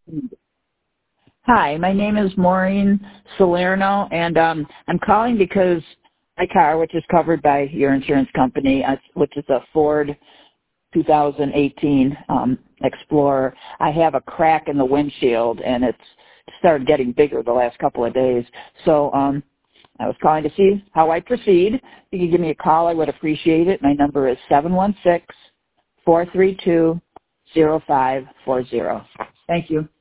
Hi, my name is Maureen Salerno, and I'm calling because my car, which is covered by your insurance company, which is a Ford 2018 Explorer, I have a crack in the windshield, and it's started getting bigger the last couple of days. So I was calling to see how I proceed. If you could give me a call, I would appreciate it. My number is 716-432-0540. Thank you.